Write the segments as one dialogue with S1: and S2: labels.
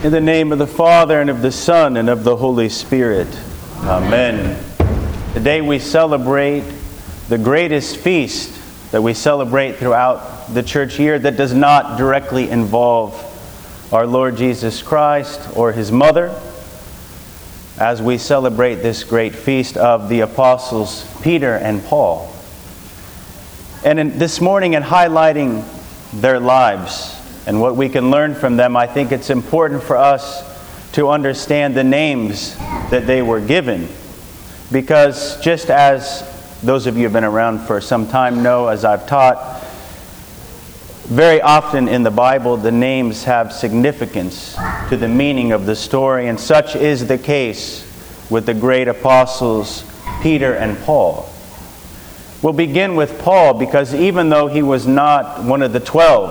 S1: In the name of the Father, and of the Son, and of the Holy Spirit. Amen. Today we celebrate the greatest feast that we celebrate throughout the church year that does not directly involve our Lord Jesus Christ or His mother, as we celebrate this great feast of the apostles Peter and Paul. And this morning, in highlighting their lives and what we can learn from them, I think it's important for us to understand the names that they were given. Because just as those of you who have been around for some time know, as I've taught, very often in the Bible the names have significance to the meaning of the story, and such is the case with the great apostles Peter and Paul. We'll begin with Paul because even though he was not one of the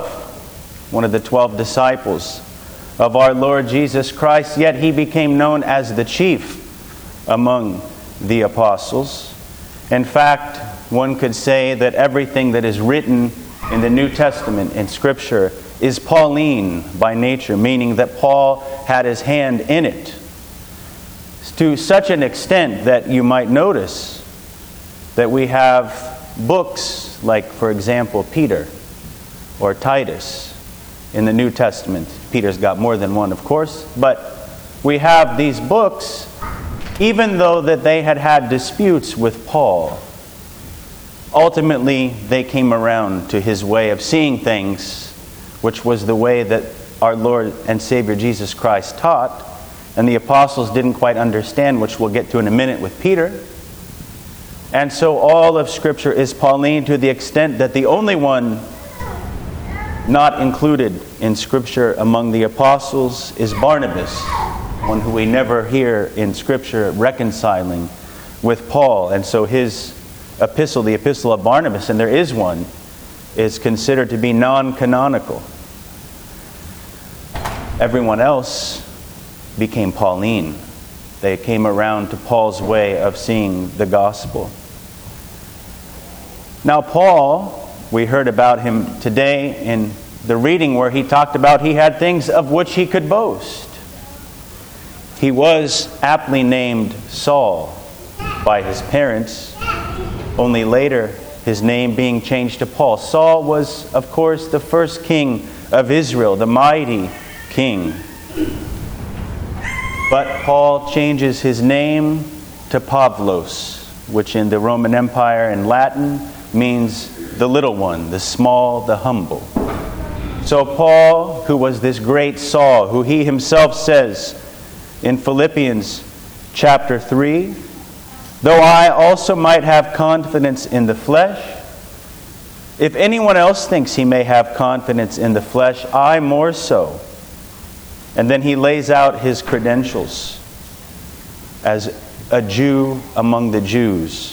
S1: 12 disciples of our Lord Jesus Christ, yet he became known as the chief among the apostles. In fact, one could say that everything that is written in the New Testament, in Scripture, is Pauline by nature, meaning that Paul had his hand in it. To such an extent that you might notice that we have books like, for example, Peter or Titus in the New Testament. Peter's got more than one, of course, but we have these books, even though that they had disputes with Paul. Ultimately, they came around to his way of seeing things, which was the way that our Lord and Savior Jesus Christ taught, and the apostles didn't quite understand, which we'll get to in a minute with Peter. And so all of Scripture is Pauline, to the extent that the only one not included in Scripture among the apostles is Barnabas, one who we never hear in Scripture reconciling with Paul. And so his epistle, the Epistle of Barnabas, and there is one, is considered to be non-canonical. Everyone else became Pauline. They came around to Paul's way of seeing the gospel. Now Paul, we heard about him today in the reading where he talked about he had things of which he could boast. He was aptly named Saul by his parents, only later his name being changed to Paul. Saul was, of course, the first king of Israel, the mighty king. But Paul changes his name to Pavlos, which in the Roman Empire in Latin means the little one, the small, the humble. So Paul, who was this great Saul, who he himself says in Philippians chapter 3, though I also might have confidence in the flesh, if anyone else thinks he may have confidence in the flesh, I more so. And then he lays out his credentials as a Jew among the Jews.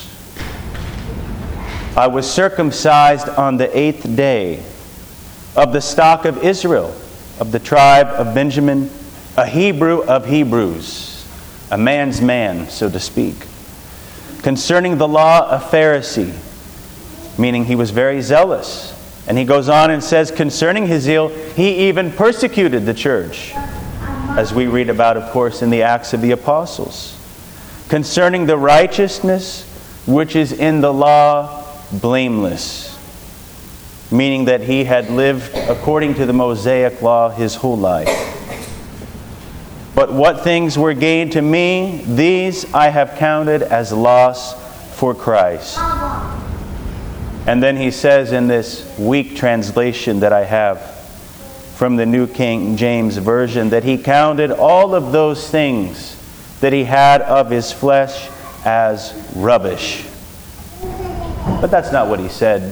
S1: I was circumcised on the 8th day, of the stock of Israel, of the tribe of Benjamin, a Hebrew of Hebrews, a man's man, so to speak. Concerning the law, a Pharisee, meaning he was very zealous. And he goes on and says, concerning his zeal, he even persecuted the church, as we read about, of course, in the Acts of the Apostles. Concerning the righteousness which is in the law, blameless, meaning that he had lived according to the Mosaic law his whole life. But what things were gained to me, these I have counted as loss for Christ. And then he says in this weak translation that I have from the New King James Version, that he counted all of those things that he had of his flesh as rubbish. But that's not what he said.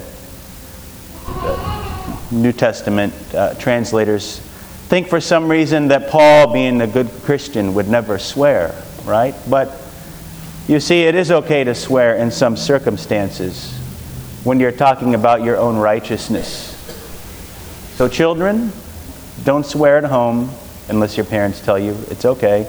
S1: New Testament translators think for some reason that Paul, being a good Christian, would never swear, right? But you see, it is okay to swear in some circumstances when you're talking about your own righteousness. So children, don't swear at home unless your parents tell you it's okay.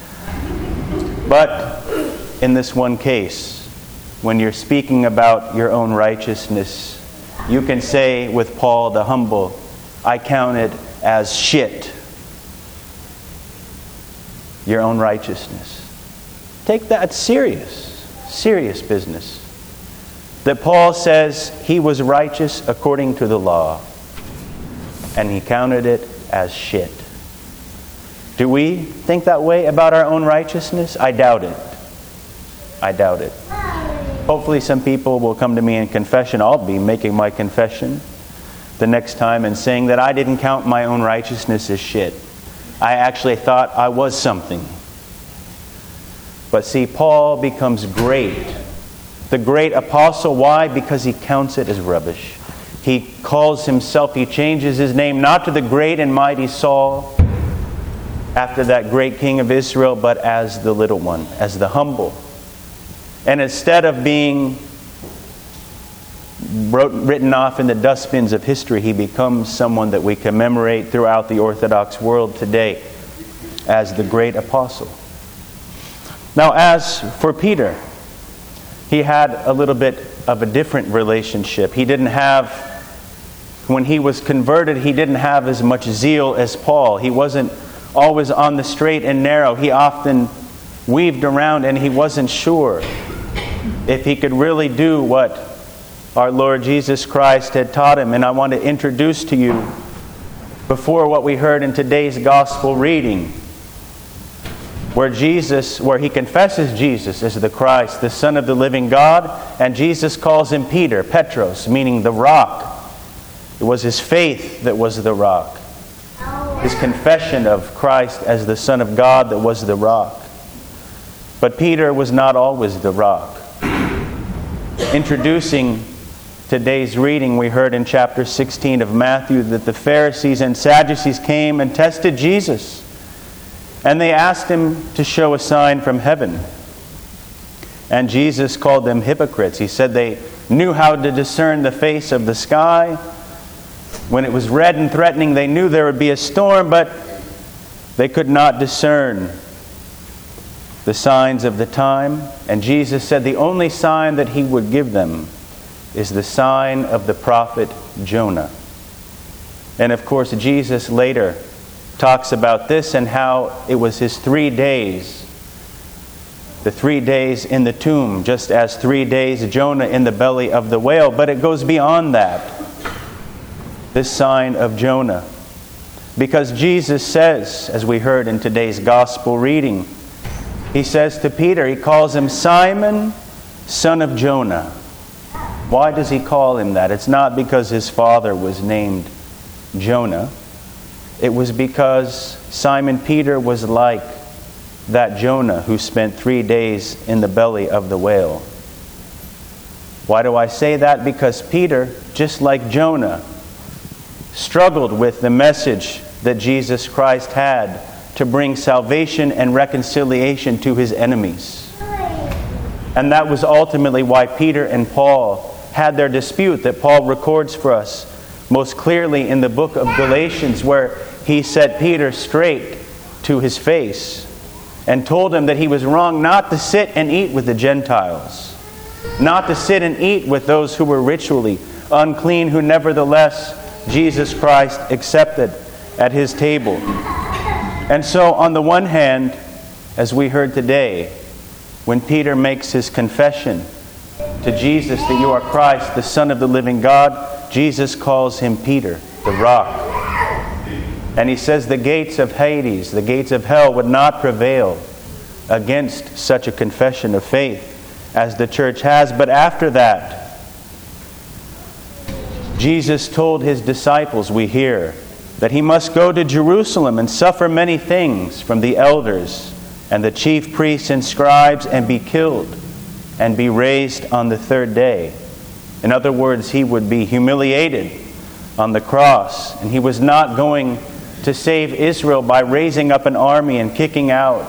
S1: But in this one case, when you're speaking about your own righteousness, you can say with Paul the humble, I count it as shit. your own righteousness. Take that serious business. That Paul says he was righteous according to the law, and he counted it as shit. Do we think that way about our own righteousness? I doubt it. I doubt it. Hopefully some people will come to me in confession. I'll be making my confession the next time and saying that I didn't count my own righteousness as shit. I actually thought I was something. But see, Paul becomes great. The great apostle. Why? Because he counts it as rubbish. He calls himself, he changes his name not to the great and mighty Saul, after that great king of Israel, but as the little one, as the humble. And instead of being written off in the dustbins of history, he becomes someone that we commemorate throughout the Orthodox world today as the great apostle. Now, as for Peter, he had a little bit of a different relationship. He didn't have, when he was converted, he didn't have as much zeal as Paul. He wasn't always on the straight and narrow. He often weaved around, and he wasn't sure if he could really do what our Lord Jesus Christ had taught him. And I want to introduce to you, before what we heard in today's gospel reading, where he confesses Jesus as the Christ, the Son of the living God, and Jesus calls him Peter, Petros, meaning the rock. It was his faith that was the rock. His confession of Christ as the Son of God that was the rock. But Peter was not always the rock. Introducing today's reading, we heard in chapter 16 of Matthew that the Pharisees and Sadducees came and tested Jesus. And they asked him to show a sign from heaven. And Jesus called them hypocrites. He said they knew how to discern the face of the sky. When it was red and threatening, they knew there would be a storm, but they could not discern the signs of the time. And Jesus said the only sign that he would give them is the sign of the prophet Jonah. And of course, Jesus later talks about this and how it was his 3 days, the 3 days in the tomb, just as 3 days Jonah in the belly of the whale. But it goes beyond that, this sign of Jonah. Because Jesus says, as we heard in today's gospel reading, he says to Peter, he calls him Simon, son of Jonah. Why does he call him that? It's not because his father was named Jonah. It was because Simon Peter was like that Jonah who spent 3 days in the belly of the whale. Why do I say that? Because Peter, just like Jonah, struggled with the message that Jesus Christ had to bring salvation and reconciliation to his enemies. And that was ultimately why Peter and Paul had their dispute that Paul records for us most clearly in the book of Galatians, where he set Peter straight to his face and told him that he was wrong not to sit and eat with the Gentiles, not to sit and eat with those who were ritually unclean, who nevertheless Jesus Christ accepted at his table. And so on the one hand, as we heard today, when Peter makes his confession to Jesus that you are Christ, the Son of the living God, Jesus calls him Peter, the rock. And he says the gates of Hades, the gates of hell, would not prevail against such a confession of faith as the church has. But after that, Jesus told his disciples, we hear, that he must go to Jerusalem and suffer many things from the elders and the chief priests and scribes, and be killed and be raised on the third day. In other words, he would be humiliated on the cross, and he was not going to save Israel by raising up an army and kicking out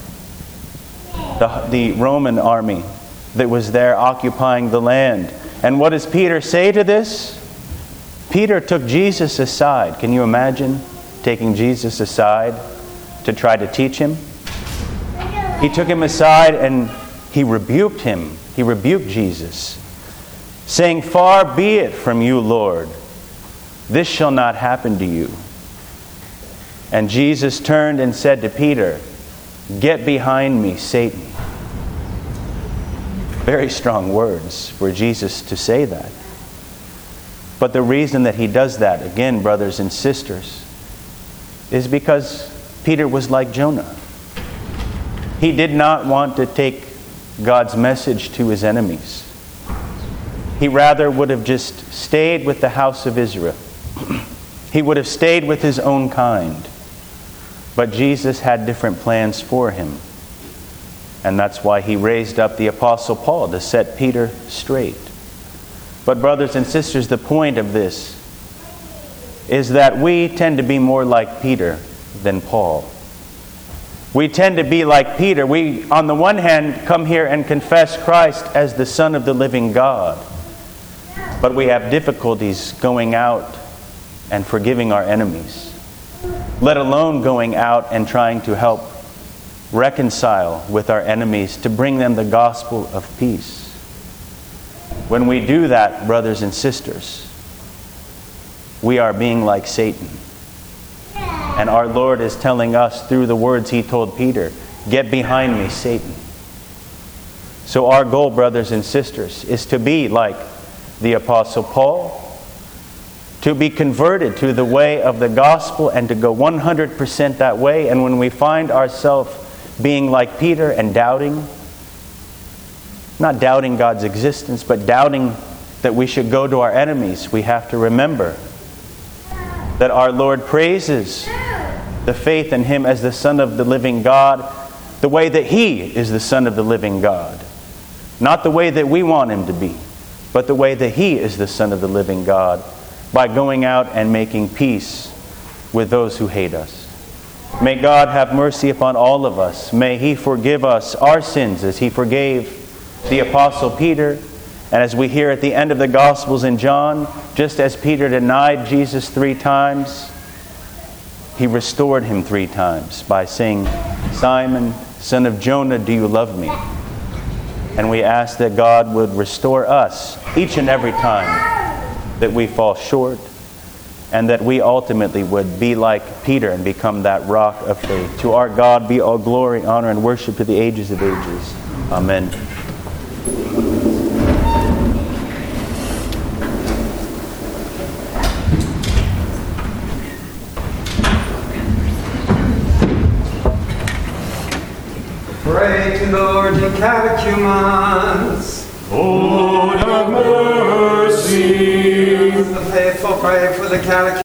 S1: the Roman army that was there occupying the land. And what does Peter say to this? Peter took Jesus aside. Can you imagine taking Jesus aside to try to teach him? He took him aside and he rebuked him. He rebuked Jesus, saying, "Far be it from you, Lord. This shall not happen to you." And Jesus turned and said to Peter, "Get behind me, Satan." Very strong words for Jesus to say that. But the reason that he does that, again, brothers and sisters, is because Peter was like Jonah. He did not want to take God's message to his enemies. He rather would have just stayed with the house of Israel. He would have stayed with his own kind. But Jesus had different plans for him. And that's why he raised up the Apostle Paul to set Peter straight. But brothers and sisters, the point of this is that we tend to be more like Peter than Paul. We tend to be like Peter. We, on the one hand, come here and confess Christ as the Son of the living God. But we have difficulties going out and forgiving our enemies, let alone going out and trying to help reconcile with our enemies to bring them the gospel of peace. When we do that, brothers and sisters, we are being like Satan. And our Lord is telling us through the words he told Peter, "Get behind me, Satan." So our goal, brothers and sisters, is to be like the Apostle Paul, to be converted to the way of the gospel and to go 100% that way. And when we find ourselves being like Peter and doubting, not doubting God's existence, but doubting that we should go to our enemies, we have to remember that our Lord praises the faith in him as the Son of the living God, the way that he is the Son of the living God. Not the way that we want him to be, but the way that he is the Son of the living God, by going out and making peace with those who hate us. May God have mercy upon all of us. May he forgive us our sins as he forgave the Apostle Peter. And as we hear at the end of the Gospels in John, just as Peter denied Jesus 3 times, he restored him 3 times by saying, "Simon, son of Jonah, do you love me?" And we ask that God would restore us each and every time that we fall short, and that we ultimately would be like Peter and become that rock of faith. To our God be all glory, honor, and worship to the ages of ages. Amen.
S2: Pray to the Lord, ye catechumens.
S3: Lord have mercy.
S2: The faithful pray for the catechumens.